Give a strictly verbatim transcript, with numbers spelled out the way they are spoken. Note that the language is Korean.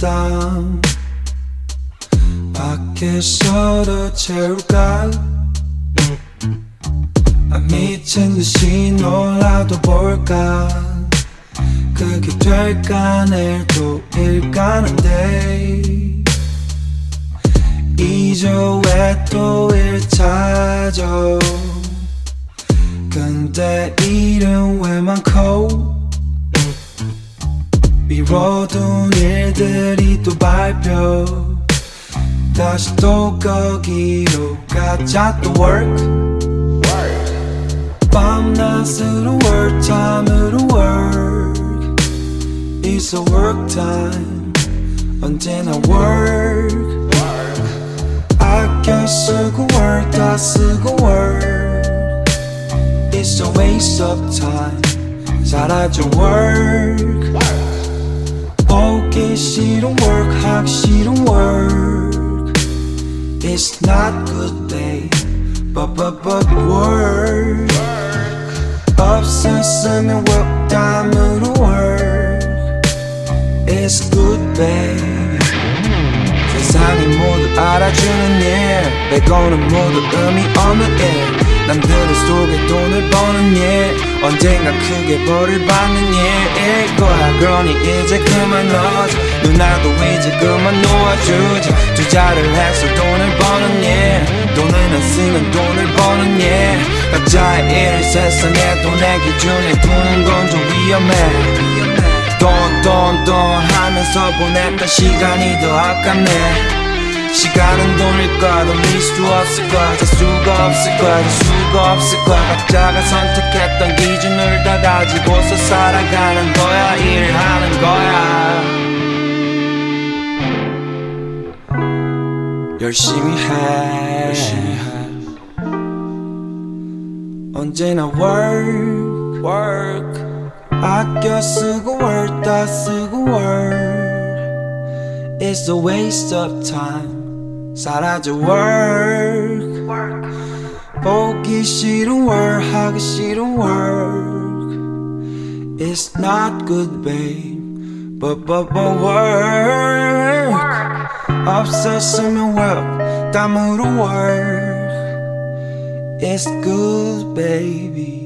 땀 밖에서도 채울까 아, 미친 듯이 놀아도 볼까 그게 될까 내일 또 일가는데 이조 왜 또 일차죠 근데 일은 왜 많고 미뤄둔 일들이 또 발표 다시 또 거기로 가자 또 work 밤낮으로 work time으로 work It's a work time 언제나 work 아껴 쓰고 work 다 쓰고 work It's a waste of time 사라져 work 보기 싫은 work 하기 싫은 work It's not good babe But but but work 없었으면 work 땀으로 work It's good babe 세상이 모두 알아주는 일 빼고는 모두 의미 없는 일 남들 속에 돈을 버는 일 언젠가 크게 벌을 받는 일일 거야 그러니 이제 그만 넣어줘 누나도 이제 그만 놓아주자 투자를 해서 돈을 버는 일 돈을 안 쓰면 돈을 버는 일 각자의 일을 세상에 돈의 기준에 두는 건 좀 위험해 돈 돈 돈 하면서 보냈던 시간이 더 아깝네 시간은 돈일까 돌릴 수 없을 거야 잘 수가 없을 거야 잘 수가 없을 거야 각자가 선택했던 기준을 다 가지고서 살아가는 거야 일을 하는 거야 열심히 해, 열심히 해. 언제나 work, work 아껴 쓰고 work 다 쓰고 work It's a waste of time 사라져 work, work. 보기 싫은 work 하기 싫은 work It's not good babe But but but work, work. 없었으면 work 땀으로 work It's good baby